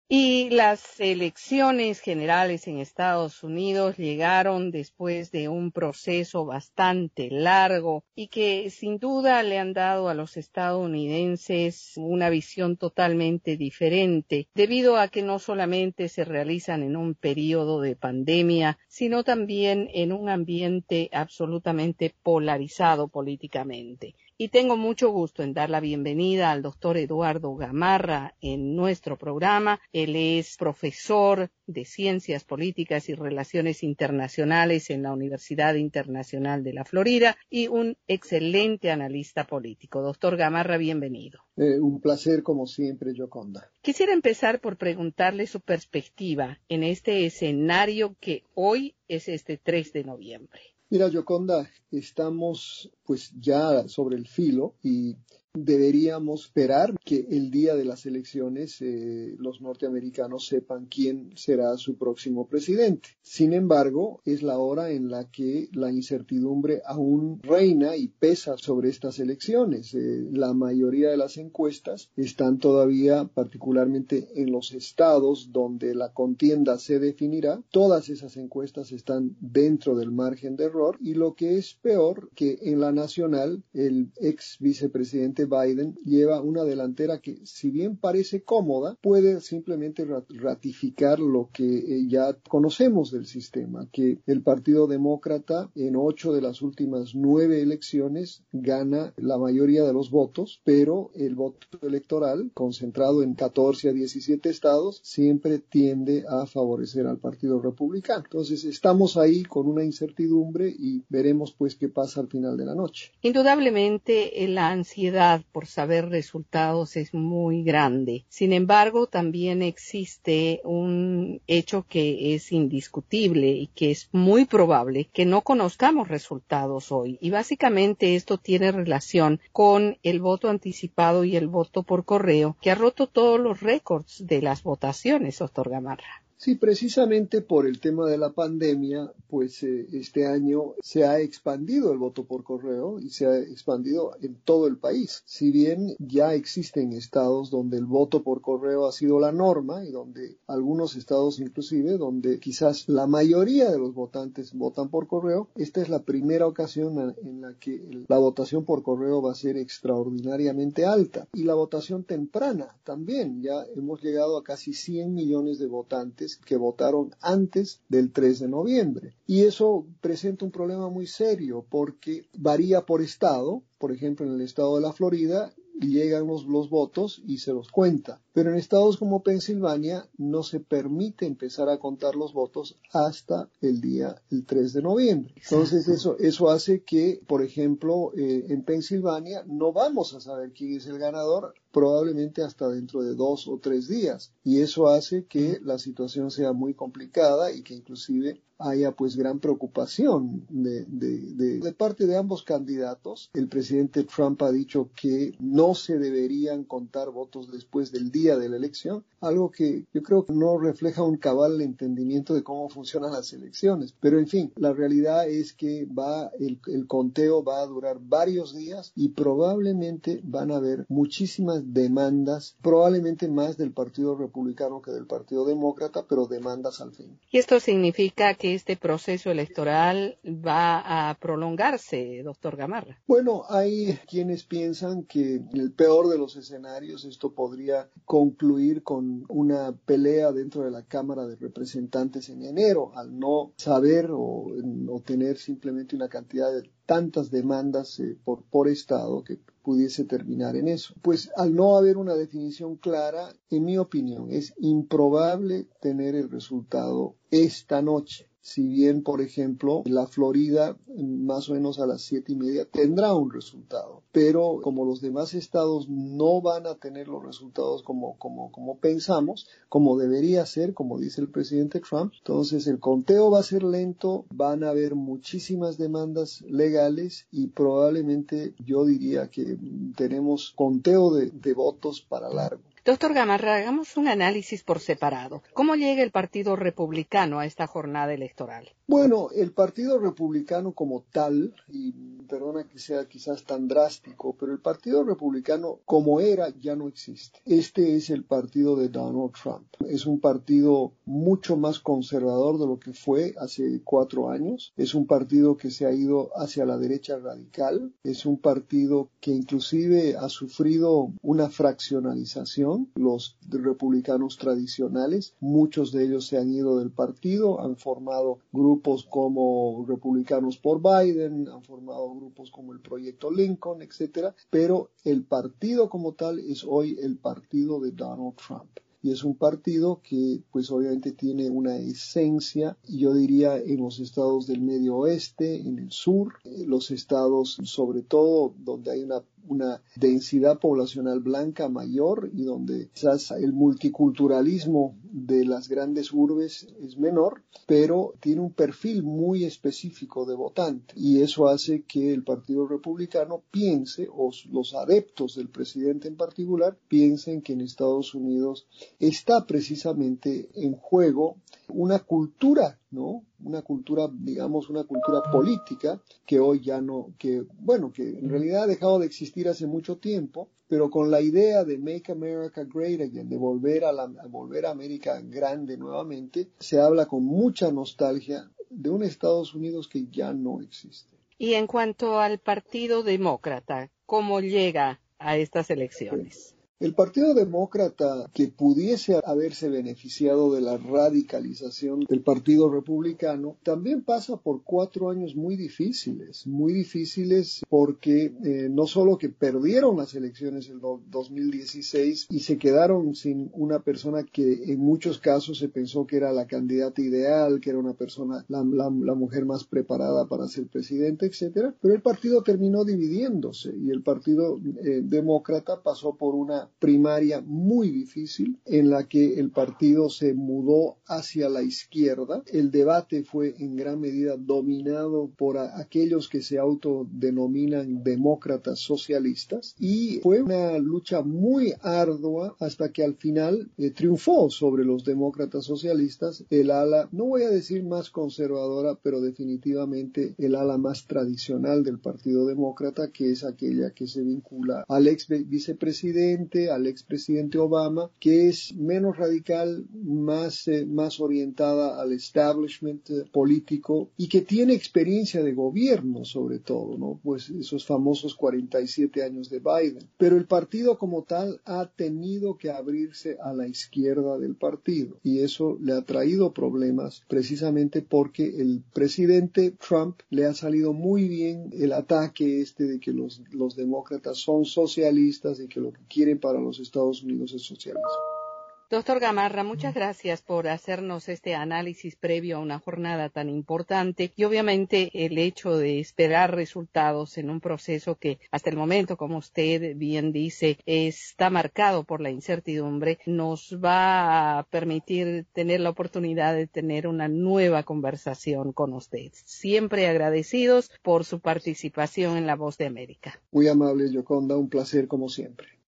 Y las elecciones generales en Estados Unidos llegaron después de un proceso bastante largo y que sin duda le han dado a los estadounidenses una visión totalmente diferente, debido a que no solamente se realizan en un periodo de pandemia, sino también en un ambiente absolutamente polarizado políticamente. Y tengo mucho gusto en dar la bienvenida al doctor Eduardo Gamarra en nuestro programa. Él es profesor de Ciencias Políticas y Relaciones Internacionales en la Universidad Internacional de la Florida y un excelente analista político. Doctor Gamarra, bienvenido. Un placer, como siempre, Yoconda. Quisiera empezar por preguntarle su perspectiva en este escenario que hoy es este 3 de noviembre. Mira, Yoconda, estamos pues ya sobre el filo y deberíamos esperar que el día de las elecciones los norteamericanos sepan quién será su próximo presidente. Sin embargo, es la hora en la que la incertidumbre aún reina y pesa sobre estas elecciones. La mayoría de las encuestas están todavía, particularmente en los estados donde la contienda se definirá, todas esas encuestas están dentro del margen de error y lo que es peor, que en la nacional el ex vicepresidente Biden lleva una delantera que, si bien parece cómoda, puede simplemente ratificar lo que ya conocemos del sistema, que el Partido Demócrata en 8 de las últimas 9 elecciones gana la mayoría de los votos, pero el voto electoral, concentrado en 14 a 17 estados, siempre tiende a favorecer al Partido Republicano. Entonces estamos ahí con una incertidumbre y veremos pues qué pasa al final de la noche. Indudablemente la ansiedad por saber resultados es muy grande. Sin embargo, también existe un hecho que es indiscutible y que es muy probable que no conozcamos resultados hoy. Y básicamente esto tiene relación con el voto anticipado y el voto por correo, que ha roto todos los récords de las votaciones, doctor Gamarra. Sí, precisamente por el tema de la pandemia, pues este año se ha expandido el voto por correo y se ha expandido en todo el país. Si bien ya existen estados donde el voto por correo ha sido la norma y donde algunos estados inclusive donde quizás la mayoría de los votantes votan por correo, esta es la primera ocasión en la que la votación por correo va a ser extraordinariamente alta. Y la votación temprana también, ya hemos llegado a casi 100 millones de votantes que votaron antes del 3 de noviembre. Y eso presenta un problema muy serio porque varía por estado. Por ejemplo, en el estado de la Florida llegan los votos y se los cuenta. Pero en estados como Pensilvania no se permite empezar a contar los votos hasta el 3 de noviembre. Entonces eso hace que, por ejemplo, en Pensilvania no vamos a saber quién es el ganador probablemente hasta dentro de 2 o 3 días. Y eso hace que la situación sea muy complicada y que inclusive haya pues gran preocupación de parte de ambos candidatos. El presidente Trump ha dicho que no se deberían contar votos después del día de la elección, algo que yo creo que no refleja un cabal entendimiento de cómo funcionan las elecciones. Pero en fin, la realidad es que el conteo va a durar varios días y probablemente van a haber muchísimas demandas, probablemente más del Partido Republicano que del Partido Demócrata, pero demandas al fin. Y esto significa que este proceso electoral va a prolongarse, doctor Gamarra. Bueno, hay quienes piensan que en el peor de los escenarios esto podría concluir con una pelea dentro de la Cámara de Representantes en enero, al no saber o tener simplemente una cantidad de tantas demandas por estado que pudiese terminar en eso. Pues al no haber una definición clara, en mi opinión, es improbable tener el resultado esta noche. Si bien, por ejemplo, la Florida, más o menos a las 7:30, tendrá un resultado. Pero como los demás estados no van a tener los resultados como pensamos, como debería ser, como dice el presidente Trump, entonces el conteo va a ser lento, van a haber muchísimas demandas legales y probablemente yo diría que tenemos conteo de votos para largo. Doctor Gamarra, hagamos un análisis por separado. ¿Cómo llega el Partido Republicano a esta jornada electoral? Bueno, el Partido Republicano como tal, y perdona que sea quizás tan drástico, pero el Partido Republicano como era ya no existe. Este es el partido de Donald Trump. Es un partido mucho más conservador de lo que fue hace 4 años. Es un partido que se ha ido hacia la derecha radical. Es un partido que inclusive ha sufrido una fraccionalización. Los republicanos tradicionales, muchos de ellos se han ido del partido, han formado grupos como Republicanos por Biden, han formado grupos como el Proyecto Lincoln, etcétera, pero el partido como tal es hoy el partido de Donald Trump. Y es un partido que pues obviamente tiene una esencia, yo diría, en los estados del medio oeste, en el sur, los estados sobre todo donde hay una densidad poblacional blanca mayor y donde quizás el multiculturalismo de las grandes urbes es menor, pero tiene un perfil muy específico de votante y eso hace que el Partido Republicano piense, o los adeptos del presidente en particular, piensen que en Estados Unidos está precisamente en juego una cultura, ¿no? Una cultura, digamos, una cultura política que hoy ya no, que en realidad ha dejado de existir hace mucho tiempo, pero con la idea de Make America Great Again, de volver a América grande nuevamente, se habla con mucha nostalgia de un Estados Unidos que ya no existe. Y en cuanto al Partido Demócrata, ¿cómo llega a estas elecciones? El Partido Demócrata, que pudiese haberse beneficiado de la radicalización del Partido Republicano, también pasa por 4 años muy difíciles porque no solo que perdieron las elecciones en 2016 y se quedaron sin una persona que en muchos casos se pensó que era la candidata ideal, que era una persona, la mujer más preparada para ser presidente, etcétera, pero el partido terminó dividiéndose y el Partido Demócrata pasó por una primaria muy difícil en la que el partido se mudó hacia la izquierda. El debate fue en gran medida dominado por aquellos que se autodenominan demócratas socialistas y fue una lucha muy ardua hasta que al final triunfó sobre los demócratas socialistas el ala, no voy a decir más conservadora, pero definitivamente el ala más tradicional del Partido Demócrata, que es aquella que se vincula al ex vicepresidente, al expresidente Obama, que es menos radical, más orientada al establishment político y que tiene experiencia de gobierno sobre todo, ¿no? Pues esos famosos 47 años de Biden. Pero el partido como tal ha tenido que abrirse a la izquierda del partido y eso le ha traído problemas precisamente porque el presidente Trump le ha salido muy bien el ataque de que los demócratas son socialistas y que lo que quieren para los Estados Unidos es socialismo. Doctor Gamarra, muchas gracias por hacernos este análisis previo a una jornada tan importante y obviamente el hecho de esperar resultados en un proceso que hasta el momento, como usted bien dice, está marcado por la incertidumbre, nos va a permitir tener la oportunidad de tener una nueva conversación con usted. Siempre agradecidos por su participación en La Voz de América. Muy amable, Yoconda, un placer como siempre.